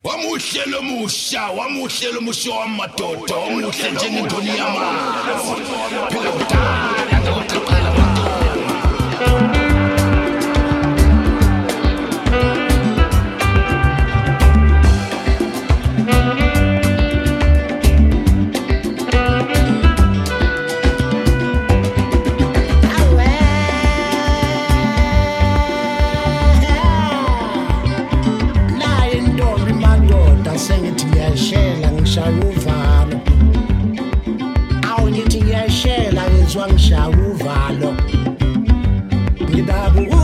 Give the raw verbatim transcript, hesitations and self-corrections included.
Wamuhle musha, wamuhle musha wamadoda, wamuhle njengentoni yamanzi. Phela kudala ngawuqala wangoma. Sengithi ngiyashela ngishaya uvalo awu ngithi ngiyashela ngizwa ngishaya uvalo ngidabu